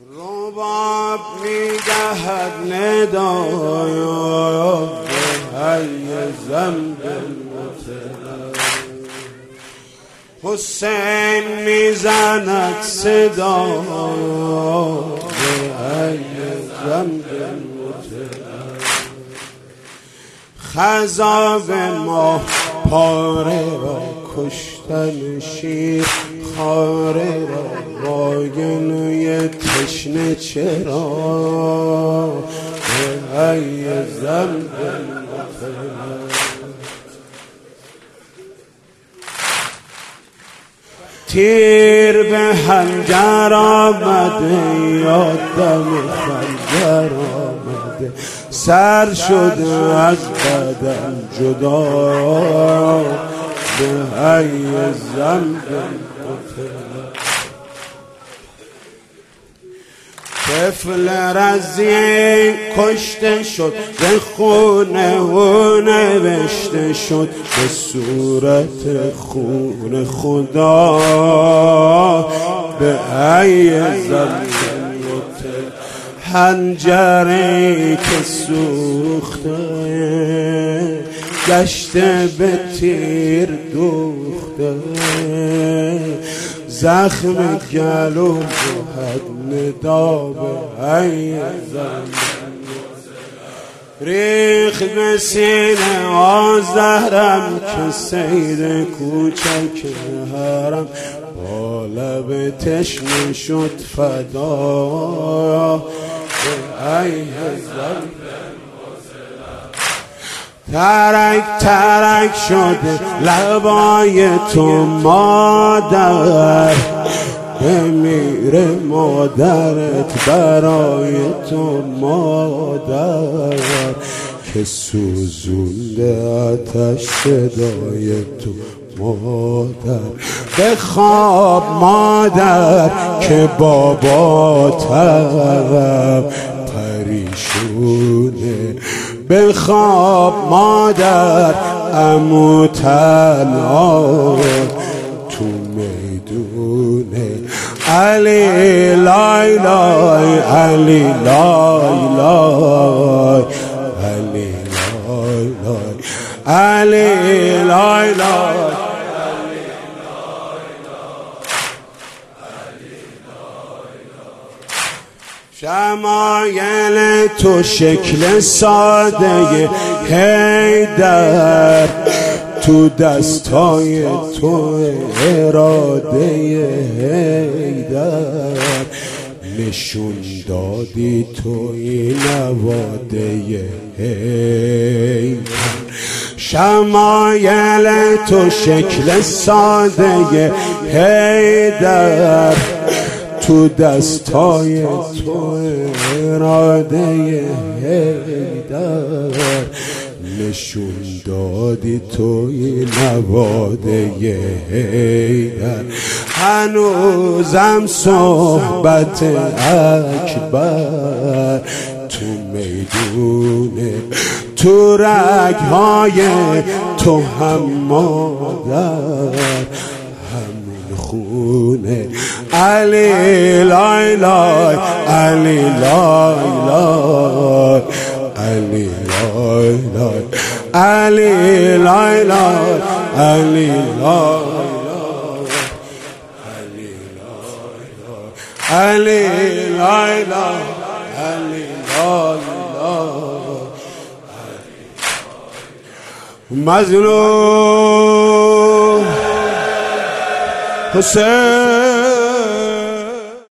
رباب میدهد ندایا به حی زنب المطلب، حسین میزند صدا به حی زنب المطلب. خضاب ما پاره را کشتن شیر خاره را با گلوی تشنه چرا به حی زنب المطلب. تیر به حنجر آمده یادم خنجر آمده، سر شده از بدن جدا به حی زنب المطلب. طفل رضی کشته شد به خونه او نوشته شد به صورت خون خدا به حی زنب المطلب. حنجری که سوخته گشته به تیر دوخته، زخم گلو بود ندا به حی زنب. ریخ به سینه آزهرم که سید کوچک حرم، با لب تشنه شد فدا به حی زنب. ترک ترک شده لبای تو مادر، بمیره مادرت برای تو مادر، که سوزونده آتش صدای تو مادر. بخواب مادر که باباتم پریشونه، بخواب مادر عمو تنها تو میدونه. علی لای لای علی لای لای علی لای لای علی لای لای. شمایل تو شکل ساده حیدر، تو دستای تو اراده حیدر، نشون دادی توی نواده حیدر. شمایل تو شکل ساده حیدر، تو دستای تو اراده حیدر، نشون دادی توی نواده حیدر. هنوزم صحبت اکبر تو میدونه، تو رگهای تو هم مادر همون خونه. علی لای لای علی لای لای علی لای لای علی لای لای علی لای علی لای لای علی لای مظلوم حسین